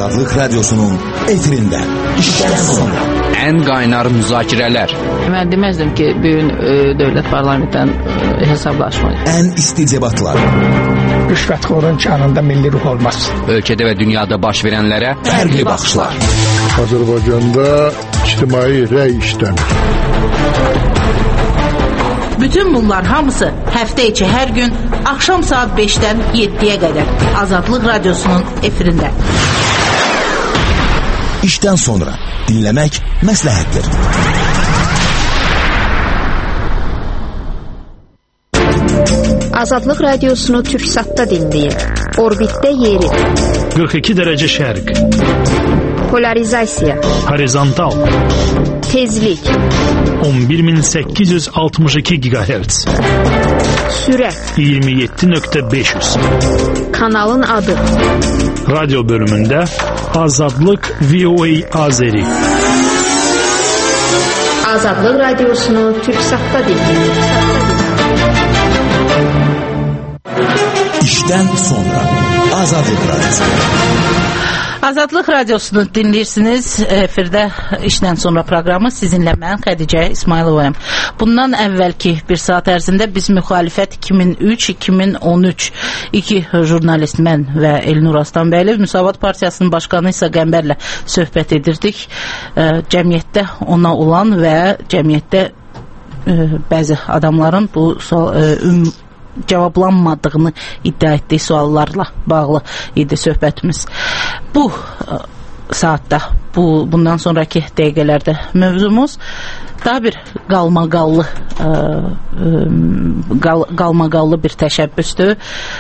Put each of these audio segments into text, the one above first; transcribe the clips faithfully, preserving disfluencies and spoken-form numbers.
Azadlıq Radyosu'nun efirində işdən sonra ən qaynar müzakirələr. Mən deməzdim ki, bu gün e, dövlət parlamentdən e, hesablaşmayın. Ən isti debatlar. Rüşvətxorun canında milli ruh olmaz. Ölkədə və dünyada baş verənlərə fərqli baxışlar. Azərbaycanda ictimai rəy işləmir. Bütün bunlar hamısı həftə içi hər gün axşam saat beşdən yeddiyə qədər Azadlıq Radyosu'nun efirində. İşdən sonra dinləmək məsləhətdir. Azadlıq Radiosunu Türksat'ta dinləyin. Orbitdə yeri. qırx iki dərəcə şərq. Polarizasiya. Horizontal. Tezlik. on bir min səkkiz yüz altmış iki gigahertz. Sürət. iyirmi yeddi nöqtə beş yüz. Kanalın adı. Radyo bölümündə Azadlıq V O A Azeri. Azadlıq Radiosunu Türksat'ta dinləyin. İşdən sonra Azadlıq Radyosu. Azadlıq Radiosunu dinləyirsiniz. Efirdə işdən sonra proqramı sizinlə mən Xədicə İsmayılovayım. Bundan əvvəlki bir saat ərzində biz müxalifət iki min üç iki min on üç iki jurnalist mən və Elnur Aslanbəyli Müsavat Partiyasının başqanı İsa Qəmbərlə söhbət edirdik. Cəmiyyətdə ona olan və cəmiyyətdə bəzi adamların bu üm cavablanmadığını iddia etdiyi suallarla bağlı idi söhbətimiz. Bu saatda, bu bundan sonraki dəqiqələrdə mövzumuz daha bir qalmaqallı qal, qalmaqallı bir təşəbbüsdür.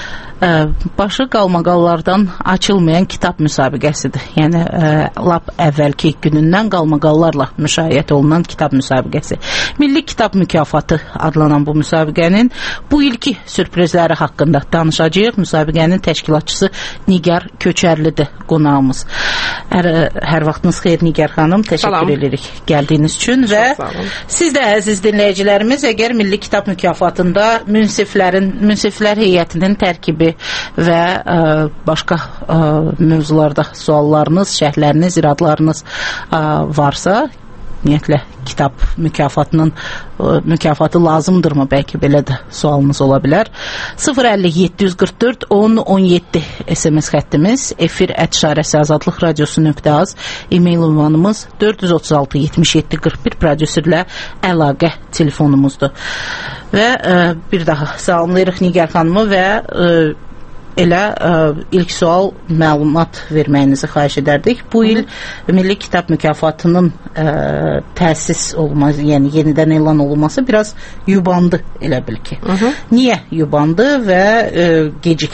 Başı qalmaqallardan açılmayan kitab müsabiqəsidir. Yəni lap əvvəlki günündən qalmaqallarla müşayiət olunan kitab müsabiqəsi. Milli Kitab Mükafatı adlanan bu müsabiqənin bu ilki sürprizləri haqqında danışacağıq. Müsabiqənin təşkilatçısı Nigar Köçərlidir qonağımız. Hər, hər vaxtınız xeyir Nigar xanım. Təşəkkür edirik gəldiyiniz üçün və siz də əziz dinləyicilərimiz, əgər Milli Kitab Mükafatında münsiflərin, münsiflər heyətinin tərkibi və ə, başqa ə, mövzularda suallarınız, şərhləriniz, iradlarınız ə, varsa, ümumiyyətlə kitab mükafatının ə, mükafatı lazımdırmı? Bəlkə belə də sualınız ola bilər. sıfır əlli yeddi yüz qırx dörd on on yeddi S M S xəttimiz, efir ət işarəsi azadlıq radiosu nöqtə az, e-mail ünvanımız dörd yüz otuz altı yetmiş yeddi qırx bir prodüserlə əlaqə telefonumuzdur. Və ə, bir daha salamlayırıq Nigar xanımı və ə, elə ə, ilk sual məlumat verməyinizi xahiş edərdik. Bu il Milli Kitab Mükafatının ə, təsis olması, yəni yenidən elan olunması biraz yubandı elə bil ki. Hı -hı. Niyə yubandı və ə,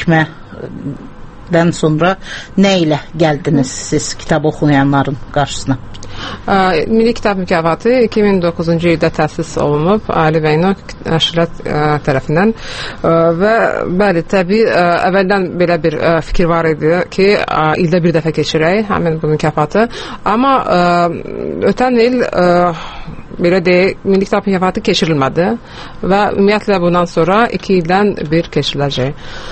gecikmədən sonra nə ilə gəldiniz siz kitab oxuyanların qarşısına? Milli Kitab Mükafatı iki min doqquzuncu ildə təsis olunub Ali Beynəlxalq Nəşriyyat tərəfindən və bəli, təbii əvvəldən belə bir fikir var idi ki, ildə bir dəfə keçirək həmin bu mükafatı, amma ötən il belə deyək, Milli Kitab Mükafatı keçirilmədi və ümumiyyətlə bundan sonra iki ildən bir keçiriləcək.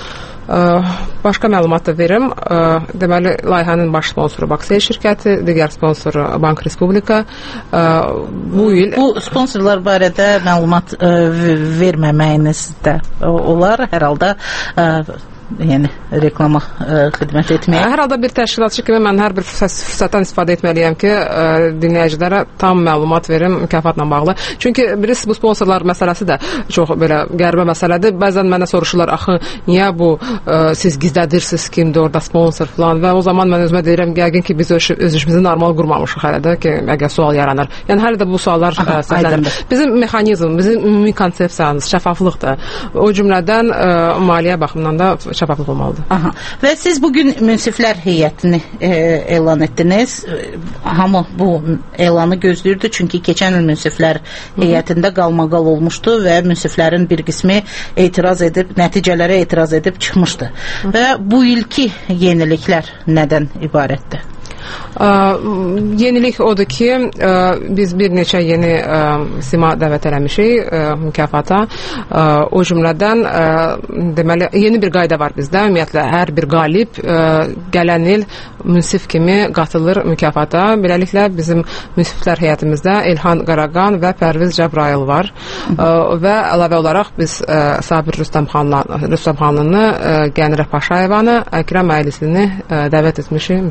Başqa məlumat da verim. Deməli, layihənin baş sponsoru Baksel şirkəti, digər sponsoru Bank Respublika. Bu il bu sponsorlar barədə məlumat verməməyiniz də olar hər halda, yəni reklama ə, xidmət etməyə. Hər halda bir təşkilatçı kimi mən hər bir fürsətdən istifadə etməliyəm ki, ə, dinləyicilərə tam məlumat verim mükafatla bağlı. Çünki birisi bu sponsorlar məsələsi də çox belə qəribə məsələdir. Bəzən mənə soruşurlar, axı niyə bu ə, siz gizlədirsiniz kimdir orada sponsor falan və o zaman mən özümə deyirəm, yəqin ki biz öz, öz işimizi normal qurmamışıq hələ də ki, əgər sual yaranır. Yəni hələ də bu suallar səslənir. Bizim mexanizm, bizim ümumi konsepsiyamız şəffaflıqdır. O cümlədən ə, maliyyə baxımından da şəffaflıq olmalıdır. Aha. Və siz bugün münsiflər heyətini e, elan etdiniz. Hamı bu elanı gözləyirdi, çünki keçən il münsiflər heyətində qalmaqal olmuşdu və münsiflərin bir qismi etiraz edib, nəticələrə etiraz edib çıxmışdı. Hı. Və bu ilki yeniliklər nədən ibarətdir? Ə, yenilik odur ki, ə, biz bir neçə yeni ə, sima dəvət eləmişik ə, mükafata. Ə, o cümlədən ə, deməli yeni bir qayda var bizdə. Ümumiyyətlə hər bir qalib ə, gələn il münsif kimi qatılır mükafata. Beləliklə bizim münsiflər heyətimizdə Elxan Qaraqan və Pərviz Cəbrayıl var. Ə, və əlavə olaraq biz ə, Sabir Rüstəmxanlı Rüstəmxanlını, ə, Qənirə Paşayevanı, Əkrəm Əylislini ə, dəvət etmişik.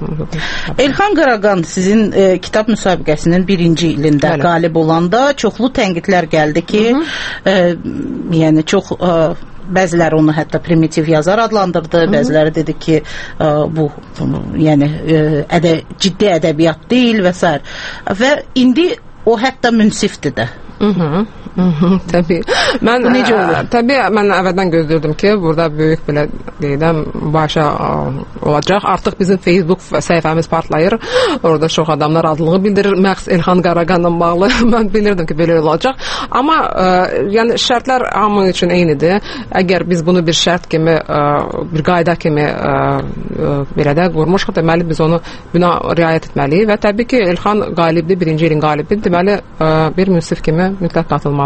Müsa Elxan Qaraqan sizin e, kitab müsabiqəsinin birinci ilində Bəli. qalib olanda çoxlu tənqidlər gəldi ki, e, yəni çox e, bəziləri onu hətta primitiv yazar adlandırdı, Hı-hı. bəziləri dedi ki, e, bu yəni e, ədə, ciddi ədəbiyyat deyil və s. Və indi o hətta münsifdir də. Mhm. Təbii. Mən necə olur? Təbii mən əvvəldən gözləyirdim ki, burada böyük belə deyiləm başa olacaq. Artıq bizim Facebook səhifəmiz partlayır. Orada çox adamlar adlığı bildirir. Məxs Elxan Qaraqanla bağlı. Mən bilirdim ki, belə olacaq. Amma ə, yəni şərtlər hamı üçün eynidir. Əgər biz bunu bir şərt kimi, ə, bir qayda kimi ə, ə, belə də qurmuşuq, deməli biz onu buna riayət etməliyik və təbii ki, Elxan qalibdir, birinci ilin qalibidir. Deməli ə, bir münsif kimi mütləq qatılmalıdır.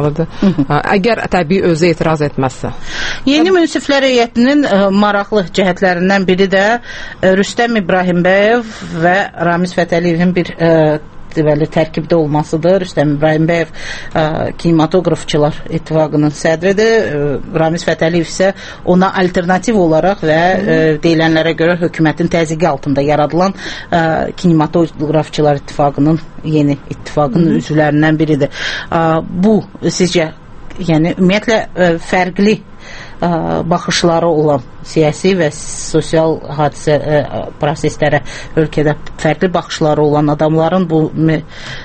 Əgər təbii özü etiraz etməzsə. Yeni münsiflər heyətinin ə, maraqlı cəhətlərindən biri də ə, Rüstəm İbrahimbəyev və Ramiz Fətəliyevin bir ə, deməli tərkibdə olmasıdır. Rüstəm İbrahimbəyev ə, kinematografçılar ittifaqının sədridir. Ə, Ramiz Fətəliyev isə ona alternativ olaraq və ə, deyilənlərə görə hökumətin təzyiqi altında yaradılan ə, kinematografçılar ittifaqının yeni ittifaqın Hı-hı. üzvlərindən biridir. Ə, bu sizcə yəni ümumiyyətlə ə, fərqli ə, baxışları olan siyasi və sosial hadisə ə, proseslərə ölkədə fərqli baxışları olan adamların bu ə,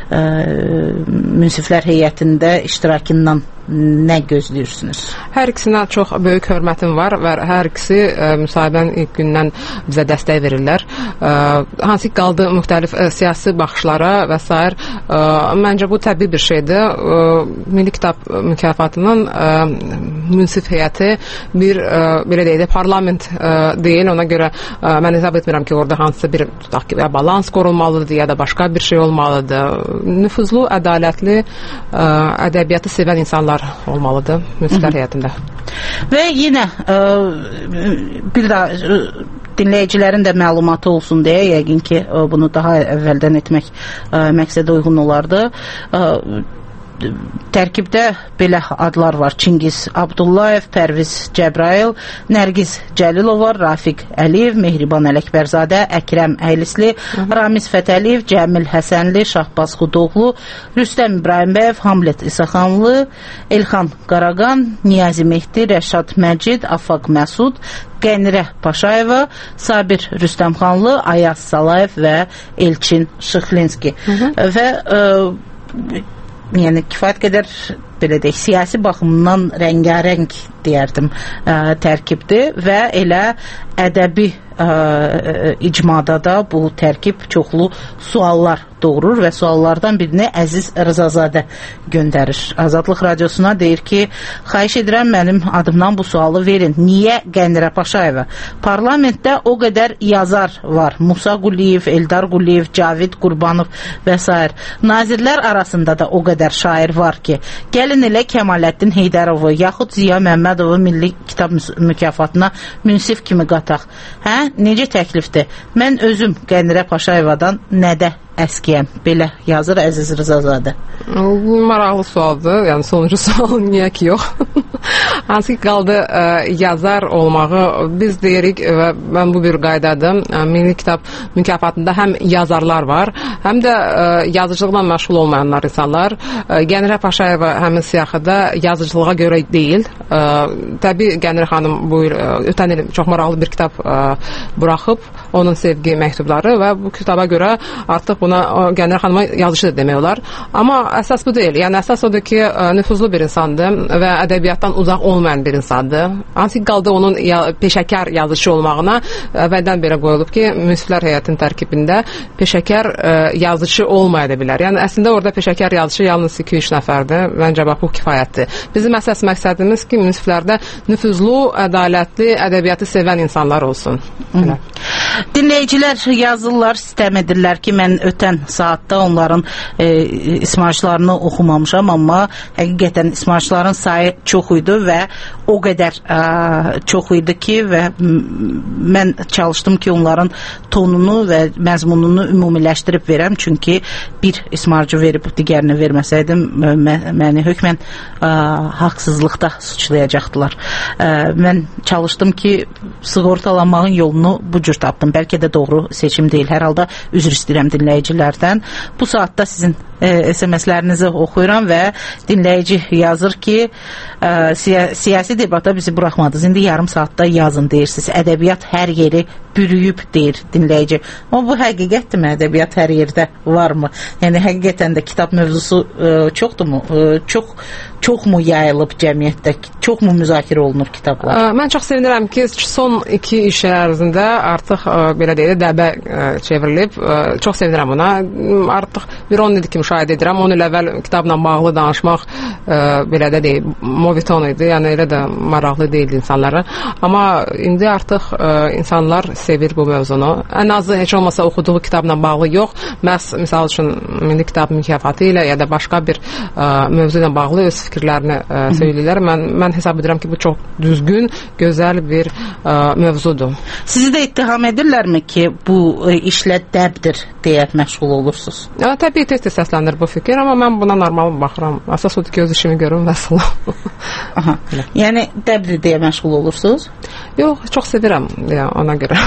münsiflər heyətində iştirakından nə gözləyirsiniz? Hər ikisinə çox böyük hörmətim var və hər ikisi ə, müsahibənin ilk gündən bizə dəstək verirlər. Ə, hansı ki qaldı müxtəlif ə, siyasi baxışlara və s. Ə, məncə bu təbii bir şeydir. Ə, Milli Kitab mükafatının ə, münsif heyəti bir ə, belə deyək də parlament ə, deyil. Ona görə ə, mən hesab etmirəm ki, orada hansısa bir tutaq ki, ya balans qorunmalıdır ya da başqa bir şey olmalıdır. Nüfuzlu, ədalətli, ə, ədəbiyyatı sevən insanlar olmalıdır münsiflər heyətində. Və yenə ə, bir daha dinləyicilərin də məlumatı olsun deyə yəqin ki ə, bunu daha əvvəldən etmək ə, məqsədə uyğun olardı. Ə, tərkibdə belə adlar var: Çingiz Abdullayev, Pərviz Cəbrayıl, Nərgiz Cəlilova, Rafiq Əliyev, Mehriban Ələkbərzadə, Əkrəm Əylisli, Ramiz Fətəliyev, Cəmil Həsənli, Şahbaz Xudoğlu, Rüstəm İbrahimbəyev, Hamlet İsaxanlı, Elxan Qaraqan, Niyazi Mehdi, Rəşad Məcid, Afaq Məsud, Qənirə Paşayeva, Sabir Rüstəmxanlı, Ayaz Salayev və Elçin Şıxlinski. Və ə, yəni kifayət qədər belə deyək, siyasi baxımdan rəngarəng deyərdim ə, tərkibdir və elə ədəbi ə, icmada da bu tərkib çoxlu suallar doğurur və suallardan birini Əziz Rızazadə göndərir. Azadlıq Radiosuna deyir ki, xahiş edirəm mənim adımdan bu sualı verin. Niyə Qənirə Paşayeva? Parlamentdə o qədər yazar var. Musa Quliyev, Eldar Quliyev, Cavid Qurbanov və s. Nazirlər arasında da o qədər şair var ki, gəlin elə Kəmaləddin Heydərovu yaxud Ziya Məmmədovu Milli Kitab mükafatına münsif kimi qataq. Hə? Necə təklifdir? Mən özüm Qənirə Paşayevadan nədə əskiyəm? Belə yazır Əziz Rızazadə. Maraqlı sualdır. Yəni sonuncu sual niyə ki yox? Hansı ki qaldı ə, yazar olmağı biz deyirik və mən bu bir qaydadır. Milli Kitab mükafatında həm yazarlar var, həm də ə, yazıcılıqla məşğul olmayanlar insanlar. Ə, Qənirə Paşayeva həmin siyahıda yazıcılığa görə deyil. Ə, təbii Qənirə xanım bu il, ötən il çox maraqlı bir kitab ə, buraxıb, onun sevgi məktubları və bu kitaba görə artıq buna Qənirə xanıma yazıcı da demək olar. Amma əsas bu deyil. Yəni əsas odur ki, nüfuzlu bir insandır və ədəbiyyatdan uzaq olmayan bir insandır. Hansı qaldı onun ya, peşəkar yazıcı olmağına əvvəldən belə qoyulub ki, münsiflər heyətinin tərkibində peşəkar ə, yazıcı olmaya da bilər. Yəni əslində orada peşəkar yazıcı yalnız iki üç nəfərdir. Məncə bax bu kifayətdir. Bizim əsas məqsədimiz ki, münsiflərdə nüfuzlu, ədalətli, ədəbiyyatı sevən insanlar olsun. Belə. Dinləyicilər yazırlar, sistem edirlər ki, mən ötən saatda onların e, ismarışlarını oxumamışam, amma həqiqətən ismarışların sayı çox idi və o qədər e, çox idi ki, və mən çalışdım ki, onların tonunu və məzmununu ümumiləşdirib verəm, çünki bir ismarcı verib digərini verməsəydim, məni hökmən ə, haqsızlıqda suçlayacaqdılar. Ə, mən çalışdım ki, sığortalanmağın yolunu bu cür tapdım. Bəlkə də doğru seçim deyil. Hər halda üzr istəyirəm dinləyicilərdən. Bu saatda sizin ə, S M S-lərinizi oxuyuram və dinləyici yazır ki, ə, siya siyasi debata bizi buraxmadınız. İndi yarım saatda yazın deyirsiniz. Ədəbiyyat hər yeri bürüyüb deyir dinləyici. Amma bu həqiqətdirmi? Ədəbiyyat hər yerdə varmı? Yəni həqiqətən də kitab mövzusu ə, çoxdurmu? Ə, çox çoxmu yayılıb cəmiyyətdə? Çoxmu müzakirə olunur kitablar? Ə, mən çox sevinirəm ki, son iki iş ərzində artıq ə, belə deyək, dəbə ə, çevrilib. Ə, çox sevinirəm buna. Artıq bir on ildir ki, müşahidə edirəm. on il əvvəl kitabla bağlı danışmaq ə, belə də deyək, moviton idi. Yəni elə də maraqlı deyildi insanlara. Amma indi artıq ə, insanlar sevir bu mövzunu. Ən azı heç olmasa oxuduğu kitabla bağlı yox. Məhz misal üçün Milli Kitab Mükafatı ilə ya da başqa bir ə, mövzu ilə bağlı öz fikirlərini ə, söyləyirlər. Mən mən hesab edirəm ki, bu çox düzgün, gözəl bir ə, mövzudur. Sizi də ittiham edirlərmi ki, bu ə, işlə dəbdir deyə məşğul olursunuz? Ya, təbii tez-tez səslənir bu fikir, amma mən buna normal baxıram. Əsas odur ki, öz işimi görüm və salam. Aha. Yəni dəbdir deyə məşğul olursunuz? Yox, çox sevirəm ya, ona görə.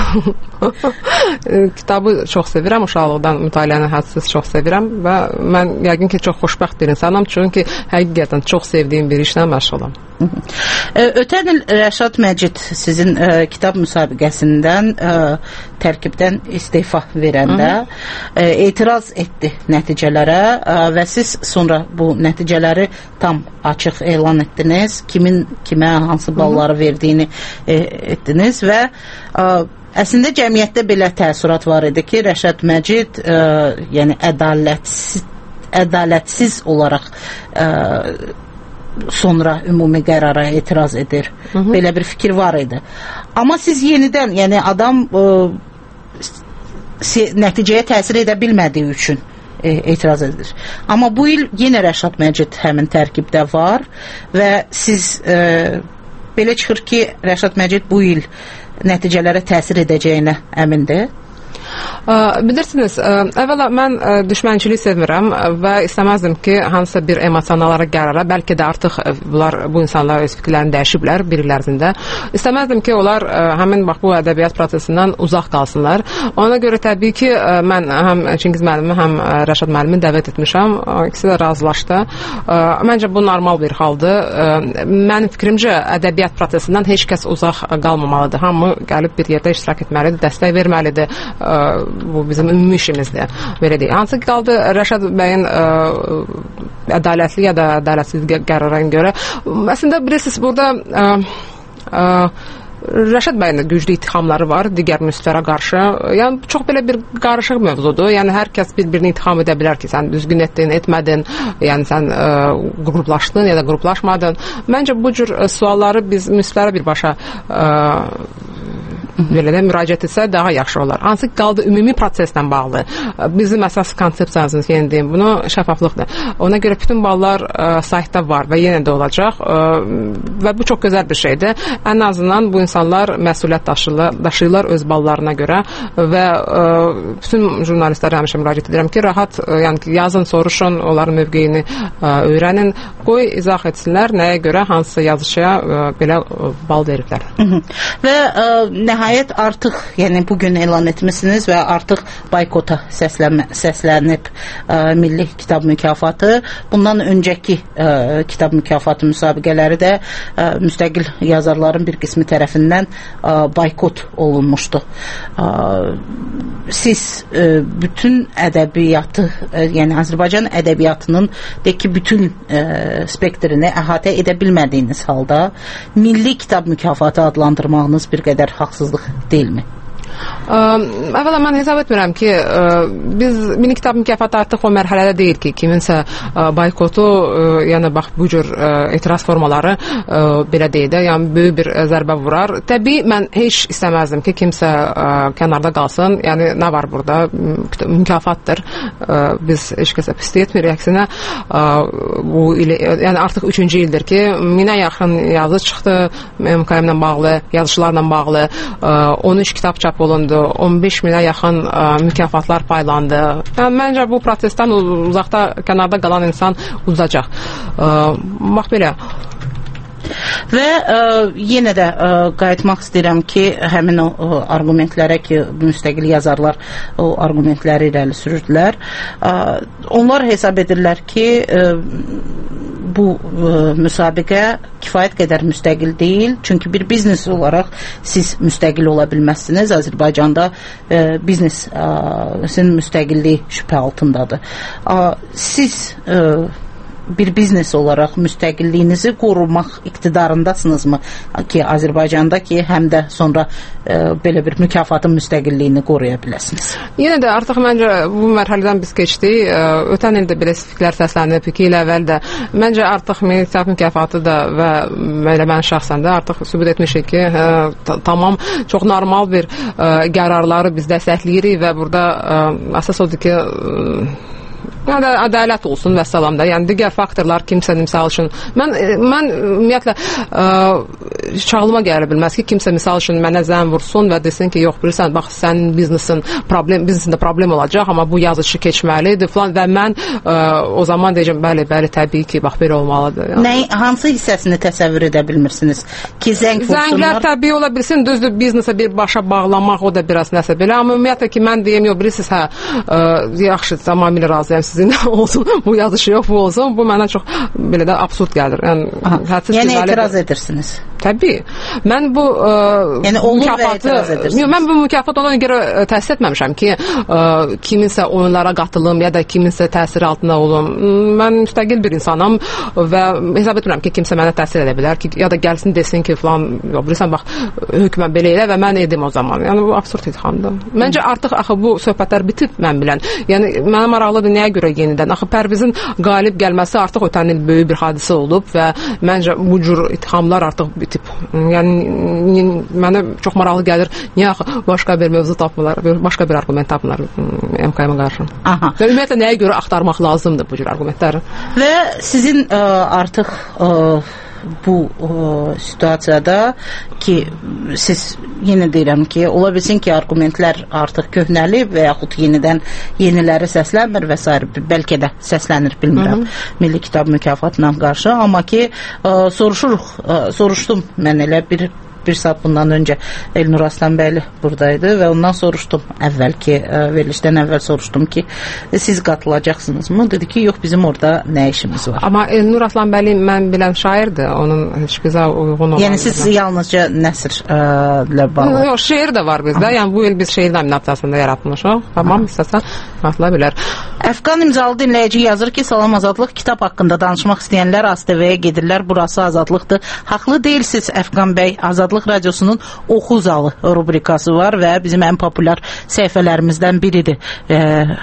Kitabı çox sevirəm, uşaqlıqdan mütaliəni hədsiz çox sevirəm və mən yəqin ki, çox xoşbəxt bir insanam, çünki həqiqətən çox sevdiyim bir işlə məşğulam. Ötən il Rəşad Məcid sizin ə, kitab müsabiqəsindən ə, tərkibdən istefa verəndə ə, etiraz etdi nəticələrə ə, və siz sonra bu nəticələri tam açıq elan etdiniz, kimin kimə hansı balları verdiyini ə, etdiniz və ə, əslində cəmiyyətdə belə təəssürat var idi ki, Rəşad Məcid ə, yəni ədalətsiz, ədalətsiz olaraq ə, sonra ümumi qərara etiraz edir. Hı -hı. Belə bir fikir var idi. Amma siz yenidən, yəni adam ə, nəticəyə təsir edə bilmədiyi üçün e, etiraz edir. Amma bu il yenə Rəşad Məcid həmin tərkibdə var və siz e, belə çıxır ki, Rəşad Məcid bu il nəticələrə təsir edəcəyinə əmindir. Ə, bilirsiniz, ə, əvvəla mən ə, düşmənçiliyi sevmirəm və istəməzdim ki, hansısa bir emosionallara qərara, bəlkə də artıq ə, bunlar, bu insanlar öz fikirlərini dəyişiblər bir il ərzində. İstəməzdim ki, onlar ə, həmin bax, bu ədəbiyyat prosesindən uzaq qalsınlar. Ona görə təbii ki, ə, mən həm Çingiz müəllimi, həm ə, Rəşad müəllimi dəvət etmişəm. Ə, ikisi də razılaşdı. Ə, məncə bu normal bir haldır. Ə, mənim fikrimcə ədəbiyyat prosesindən heç kəs uzaq qalmamalıdır. Hamı gəlib bir yerdə iştirak etməlidir, dəstək verməlidir. Ə, bu bizim ümumi işimizdir. Belə deyək. Hansı ki, qaldı Rəşad bəyin ə, ədalətli ya da ədalətsiz qərarına görə. Əslində, bilirsiniz, burada ə, ə, Rəşad bəyin də güclü ittihamları var digər müsiflərə qarşı. Yəni, çox belə bir qarışıq mövzudur. Yəni, hər kəs bir-birini ittiham edə bilər ki, sən düzgün etdin, etmədin, yəni sən ə, qruplaşdın ya da qruplaşmadın. Məncə, bu cür ə, sualları biz müsiflərə birbaşa ə, belə də müraciət etsə daha yaxşı olar. Hansı ki, qaldı ümumi proseslə bağlı. Bizim əsas konsepsiyamız, yenə deyim, bunu şəffaflıqdır. Ona görə bütün ballar ə, saytda var və yenə də olacaq ə, və bu çox gözəl bir şeydir. Ən azından bu insanlar məsuliyyət daşıyırlar, daşıyırlar öz ballarına görə və ə, bütün jurnalistlərə həmişə müraciət edirəm ki, rahat ə, yəni ki, yazın, soruşun, onların mövqeyini ə, öyrənin, qoy izah etsinlər nəyə görə hansısa yazışıya ə, belə ə, bal veriblər. Hı -hı. Və ə, nəhayət artıq, yəni bugün elan etmişsiniz və artıq boykota səslənmə, səslənib ə, Milli Kitab Mükafatı. Bundan öncəki ə, kitab mükafatı müsabiqələri də ə, müstəqil yazarların bir qismi tərəfindən ə, boykot olunmuşdu. Ə, siz ə, bütün ədəbiyyatı, ə, yəni Azərbaycan ədəbiyyatının de ki, bütün ə, spektrini əhatə edə bilmədiyiniz halda Milli Kitab Mükafatı adlandırmağınız bir qədər haqsızlıq deyilmi? Əvvəla mən hesab etmirəm ki, biz mini kitab mükafatı artıq o mərhələdə deyil ki, kiminsə boykotu, yəni bax bu cür etiraz formaları belə deyək də, yəni böyük bir zərbə vurar. Təbii mən heç istəməzdim ki, kimsə kənarda qalsın. Yəni nə var burada? Mükafatdır. Biz heç kəsə pislik etmirik. Əksinə bu il, yəni artıq üçüncü ildir ki, minə yaxın yazı çıxdı M K M-lə bağlı, yazıçılarla bağlı, on üç kitab çap olundu, on beş minə yaxın mükafatlar paylandı. Yəni məncə bu prosesdən uzaqda, kənarda qalan insan uzacaq. Bax belə. Və ə, yenə də ə, qayıtmaq istəyirəm ki, həmin o ə, argumentlərə ki, müstəqil yazarlar o argumentləri irəli sürürdülər. Ə, onlar hesab edirlər ki, ə, bu ə, müsabiqə kifayət qədər müstəqil deyil. Çünki bir biznes olaraq siz müstəqil ola bilməzsiniz. Azərbaycanda ə, biznesin müstəqilliyi şübhə altındadır. Ə, siz ə, bir biznes olaraq müstəqilliyinizi qorumaq iqtidarındasınızmı ki, Azərbaycanda ki, həm də sonra e, belə bir mükafatın müstəqilliyini qoruya biləsiniz? Yenə də artıq məncə bu mərhələdən biz keçdik. Ötən ildə belə fikirlər səslənib, iki il əvvəl də. Məncə artıq Milli Kitab mükafatı da və elə mən şəxsən də artıq sübut etmişik ki, hə, tamam, çox normal bir ə, qərarları biz dəstəkləyirik və burada ə, əsas odur ki, ə, Yəni, ədalət olsun və salam da. Yəni, digər faktorlar kimsə, misal üçün, mən, mən ümumiyyətlə, ə, çağlıma gələ bilməz ki, kimsə, misal üçün, mənə zən vursun və desin ki, yox, bilirsən, bax, sənin biznesin problem, biznesində problem olacaq, amma bu yazıcı keçməlidir, falan, və mən ə, o zaman deyəcəm, bəli, bəli, təbii ki, bax, belə olmalıdır. Yəni. Nə, hansı hissəsini təsəvvür edə bilmirsiniz? Ki, zəng vursunlar? Zənglər təbii ola bilsin, düzdür, biznesə bir başa bağlamaq, o da biraz nəsə belə, amma ümumiyyətlə ki, mən deyəm, yox, bilirsiniz, hə, ə, yaxşı, tamamilə razıyam sizin olsun, bu yazışı yox, bu olsun, bu mənə çox belə də absurd gəlir. Yəni, yəni etiraz edirsiniz? Təbii. Mən bu ə, yəni, olur mükafatı, və etiraz edirsiniz? Yox, mən bu mükafat ona görə təsir etməmişəm ki, ə, kiminsə oyunlara qatılım ya da kiminsə təsir altında olum. Mən müstəqil bir insanam və hesab etmirəm ki, kimsə mənə təsir edə bilər ki, ya da gəlsin desin ki, falan, yox, bilirsən, bax, hökmən belə elə və mən edim o zaman. Yəni, bu absurd ithamdır. Məncə artıq axı bu söhbətlər bitib, mən bilən. Yəni, mənə maraqlıdır, nəyə görə yenidən? Axı Pərvizin qalib gəlməsi artıq ötən il böyük bir hadisə olub və məncə bu cür ithamlar artıq bitib. Yəni, mənə çox maraqlı gəlir, niyə axı başqa bir mövzu tapmırlar, başqa bir argument tapmırlar M K M-ə qarşı. Aha. Və ümumiyyətlə, nəyə görə axtarmaq lazımdır bu cür argumentləri? Və sizin ə, artıq ə, bu ə, situasiyada ki, siz yenə deyirəm ki, ola bilsin ki, argumentlər artıq köhnəlib və yaxud yenidən yeniləri səslənmir və s. bəlkə də səslənir, bilmirəm, Milli Kitab mükafatına qarşı, amma ki, ə, soruşuruq, ə, soruşdum mən elə bir bir saat bundan öncə Elnur Aslanbəyli buradaydı və ondan soruşdum əvvəlki, verilişdən əvvəl soruşdum ki, siz qatılacaqsınızmı? Dedi ki, yox, bizim orada nə işimiz var. Amma Elnur Aslanbəyli mən bilən şairdir, onun heç bizə uyğun olan. Yəni siz yalnızca nəsrlə bağlı? Yox, şeir də var bizdə, yəni bu il biz şeir nominasiyasında yaratmışıq, tamam, istəsən qatıla bilər. Əfqan imzalı dinləyici yazır ki, Salam Azadlıq, kitab haqqında danışmaq istəyənlər A S T V-yə gedirlər, burası azadlıqdır. Haqlı deyilsiniz, Əfqan bəy. Azadlıq Radiosunun Oxu Zalı rubrikası var və bizim ən populyar səhifələrimizdən biridir. E,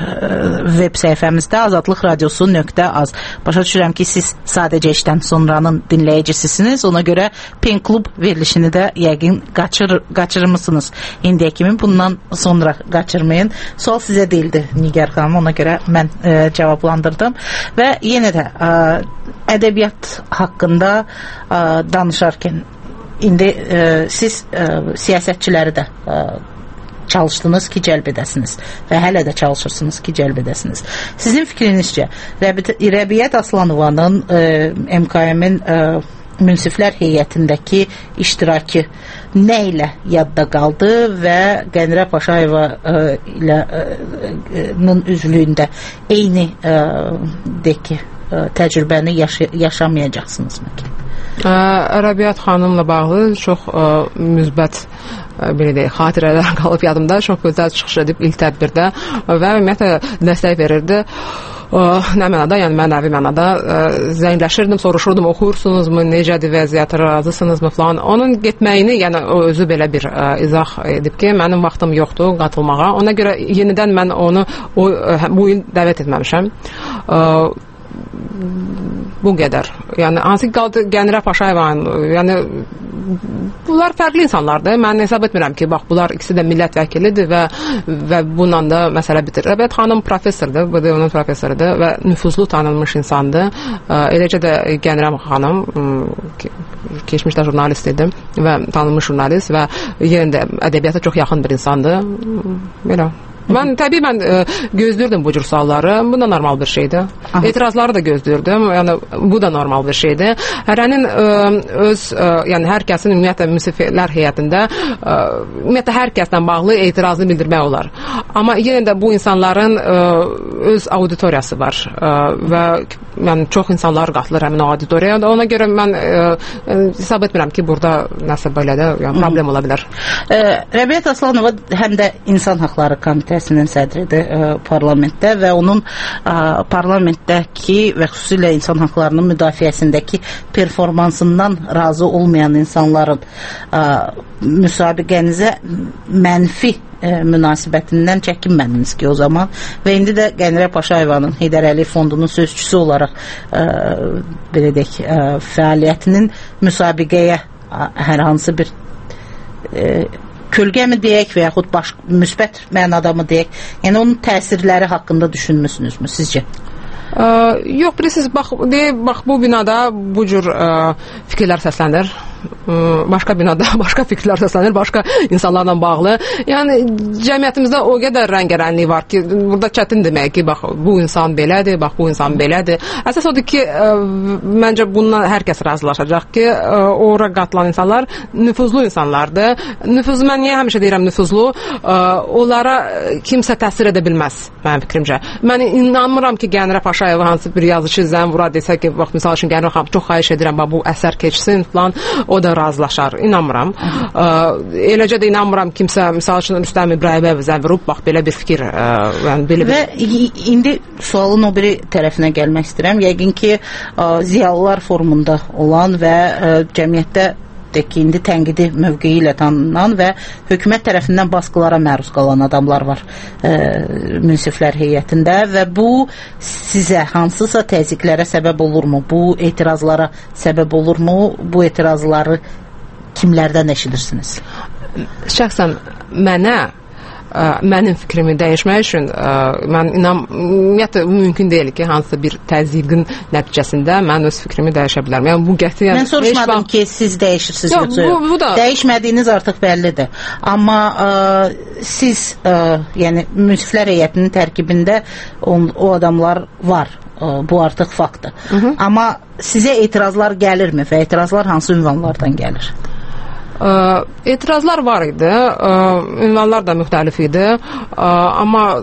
web səhifəmizdə azadlıq radiosu nöqtə az. Başa düşürəm ki, siz sadəcə işdən sonranın dinləyicisisiniz. Ona görə Pen Klub verilişini də yəqin qaçır, qaçırmısınız. İndiyə kimi bundan sonra qaçırmayın. Sual sizə deyildi, Nigar xanım. Ona görə mən e, cavablandırdım. Və yenə də e, ədəbiyyat haqqında e, danışarkən indi e, siz e, siyasətçiləri də e, çalışdınız ki, cəlb edəsiniz və hələ də çalışırsınız ki, cəlb edəsiniz. Sizin fikrinizcə, Rəbiyyət Aslanovanın e, M K M-in e, münsiflər heyətindəki iştirakı nə ilə yadda qaldı və Qənirə Paşayeva e, ilə e, nın üzvlüyündə eyni e, de ki, e, təcrübəni yaşa yaşamayacaqsınızmı ki? Rəbiyyət xanımla bağlı çox ə, müsbət ə, belə deyək, xatirələr qalıb yadımda. Çox gözəl çıxış edib ilk tədbirdə və ümumiyyətlə dəstək verirdi. Ə, nə mənada, yəni mənəvi mənada ə, zəngləşirdim, soruşurdum, oxuyursunuzmu, necədir vəziyyət, razısınızmı falan. Onun getməyini, yəni o özü belə bir ə, izah edib ki, mənim vaxtım yoxdur qatılmağa. Ona görə yenidən mən onu o, bu il dəvət etməmişəm. Ə, bu qədər. Yəni hansı qaldı Gənirə Paşayevan, yəni bunlar fərqli insanlardır. Mən hesab etmirəm ki, bax bunlar ikisi də millət vəkilidir və və bununla da məsələ bitir. Rəbət xanım professordur, bu da onun professorudur və nüfuzlu tanınmış insandır. Eləcə də Gənirə xanım keçmişdə jurnalist idi və tanınmış jurnalist və yenə də ədəbiyyata çox yaxın bir insandır. Belə. Mən təbii mən ə, gözləyirdim bu cür sualları. Bu da normal bir şeydir. Aha. Etirazları da gözləyirdim. Yəni bu da normal bir şeydir. Hərənin ə, öz ə, yəni hər kəsin ümumiyyətlə münsiflər heyətində ə, ümumiyyətlə hər kəslə bağlı etirazını bildirmək olar. Amma yenə də bu insanların ə, öz auditoriyası var ə, və yəni çox insanlar qatılır həmin o auditoriyaya. Ona görə mən ə, hesab etmirəm ki, burada nəsə belə də yəni problem ola bilər. Rəbiət Aslanova həm də İnsan Haqları Komitəsinin sədridir ə, parlamentdə və onun ə, parlamentdəki və xüsusilə insan haqlarının müdafiəsindəki performansından razı olmayan insanların ə, müsabiqənizə mənfi ə, münasibətindən çəkinmədiniz ki o zaman və indi də Gənirə Paşayevanın Heydər Əliyev Fondunun sözçüsü olaraq ə, belə deyək, ə, fəaliyyətinin müsabiqəyə ə, hər hansı bir ə, kölgə mi deyək və yaxud baş, müsbət mənada mı deyək, yəni onun təsirləri haqqında düşünmüsünüzmü sizcə? Ə, yox, bilirsiniz, bax, deyə, bax bu binada bu cür ə, fikirlər səslənir. Başqa binada başqa fikirlər səslənir, başqa insanlarla bağlı. Yəni cəmiyyətimizdə o qədər rəngarənglik var ki, burada çətin demək ki, bax bu insan belədir, bax bu insan belədir. Əsas odur ki, ə, məncə bundan hər kəs razılaşacaq ki, ə, ora qatılan insanlar nüfuzlu insanlardır. Nüfuzlu, mən niyə həmişə deyirəm nüfuzlu? Ə, onlara kimsə təsir edə bilməz, mənim fikrimcə. Mən inanmıram ki, Gənirə Paşayeva hansı bir yazıcı zən vura desə ki, bax misal üçün Gənirə xanım, çox xahiş edirəm, bax bu əsər keçsin falan. O da razılaşar. İnanmıram. Ə, eləcə də inanmıram kimsə, misal üçün Rüstəm İbrahimov zən vurub, bax belə bir fikir. Ə, yəni, belə bir... Və indi sualın o biri tərəfinə gəlmək istəyirəm. Yəqin ki, ə, ziyalılar forumunda olan və ə, cəmiyyətdə ki, indi tənqidi mövqeyi ilə tanınan və hökumət tərəfindən baskılara məruz qalan adamlar var e, münsiflər heyətində və bu sizə hansısa təzyiqlərə səbəb olurmu? Bu etirazlara səbəb olurmu? Bu etirazları kimlərdən eşidirsiniz? Şəxsən mənə ə, mənim fikrimi dəyişmək üçün ə, mən inan, ümumiyyətlə mümkün deyil ki, hansısa bir təzyiqin nəticəsində mən öz fikrimi dəyişə bilərəm. Yəni bu qətiyyən mən soruşmadım ki, siz dəyişirsiniz yox, yoxsa yox. Bu, bu da... Dəyişmədiyiniz artıq bəllidir. Amma ə, siz ə, yəni münsiflər heyətinin tərkibində on, o adamlar var. Ə, bu artıq faktdır. Hı -hı. Amma sizə etirazlar gəlirmi və etirazlar hansı ünvanlardan gəlir? Ə, etirazlar var idi, ə, ünvanlar da müxtəlif idi, ə, amma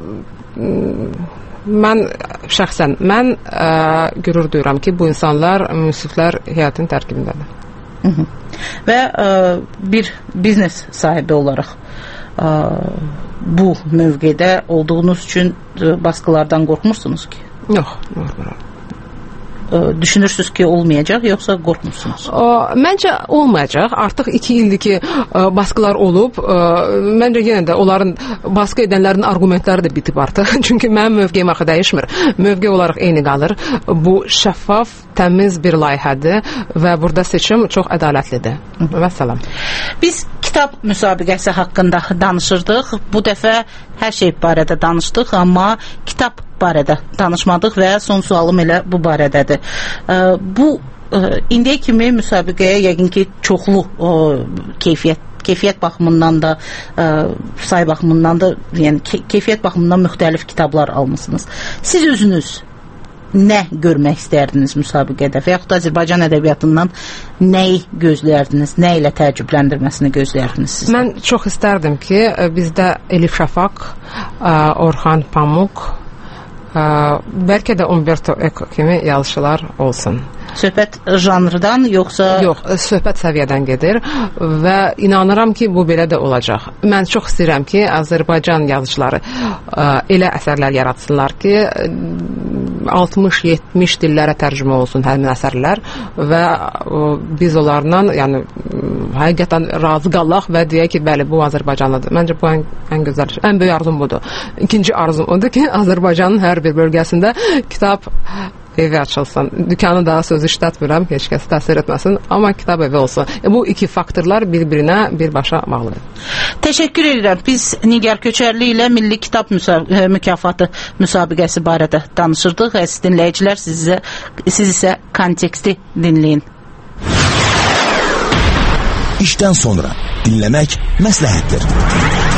mən şəxsən mən ə, görür duyuram ki, bu insanlar münsiflər heyətinin tərkibindədir. Hı -hı. Və ə, bir biznes sahibi olaraq ə, bu mövqedə olduğunuz üçün ə, baskılardan qorxmursunuz ki? Yox, qorxmuram. Düşünürsünüz ki, olmayacaq, yoxsa qorxmursunuz? Məncə olmayacaq. Artıq iki ildir ki, baskılar olub. Məncə yenə də onların baskı edənlərin argumentləri də bitib artıq. Çünki mənim mövqeyim axı dəyişmir. Mövqey olaraq eyni qalır. Bu şəffaf, təmiz bir layihədir və burada seçim çox ədalətlidir. Vəssalam. Biz kitab müsabiqəsi haqqında danışırdıq. Bu dəfə hər şey barədə danışdıq, amma kitab barədə danışmadıq və son sualım elə bu barədədir. Ə, bu ə, indiyə kimi müsabiqəyə yəqin ki çoxlu ə, keyfiyyət keyfiyyət baxımından da ə, say baxımından da yəni ke keyfiyyət baxımından müxtəlif kitablar almısınız. Siz özünüz nə görmək istərdiniz müsabiqədə və yaxud Azərbaycan ədəbiyyatından nəyi gözlərdiniz, nə ilə təəccübləndirməsini gözlərdiniz siz? Mən çox istərdim ki, bizdə Elif Şafaq, Orxan Pamuk, Ə, bəlkə də Umberto Eco kimi yazıçılar olsun. Söhbət janrdan yoxsa? Yox, söhbət səviyyədən gedir və inanıram ki, bu belə də olacaq. Mən çox istəyirəm ki, Azərbaycan yazıçıları ə, elə əsərlər yaratsınlar ki, altmış yetmiş dillərə tərcümə olsun həmin əsərlər və biz onlarla yəni həqiqətən razı qalaq və deyək ki, bəli, bu Azərbaycanlıdır. Məncə bu ən, ən gözəl, ən böyük arzum budur. İkinci arzum odur ki, Azərbaycanın hər bir bölgəsində kitab evi açılsın. Dükkanı daha sözü işlətmirəm, heç kəs təsir etməsin, amma kitab evi olsun. E, bu iki faktorlar bir-birinə birbaşa bağlıdır. Təşəkkür edirəm. Biz Nigar Köçərli ilə Milli Kitab Müsab Mükafatı müsabiqəsi barədə danışırdıq. Əziz dinləyicilər, sizə, siz isə konteksti dinləyin. İşdən sonra dinləmək məsləhətdir.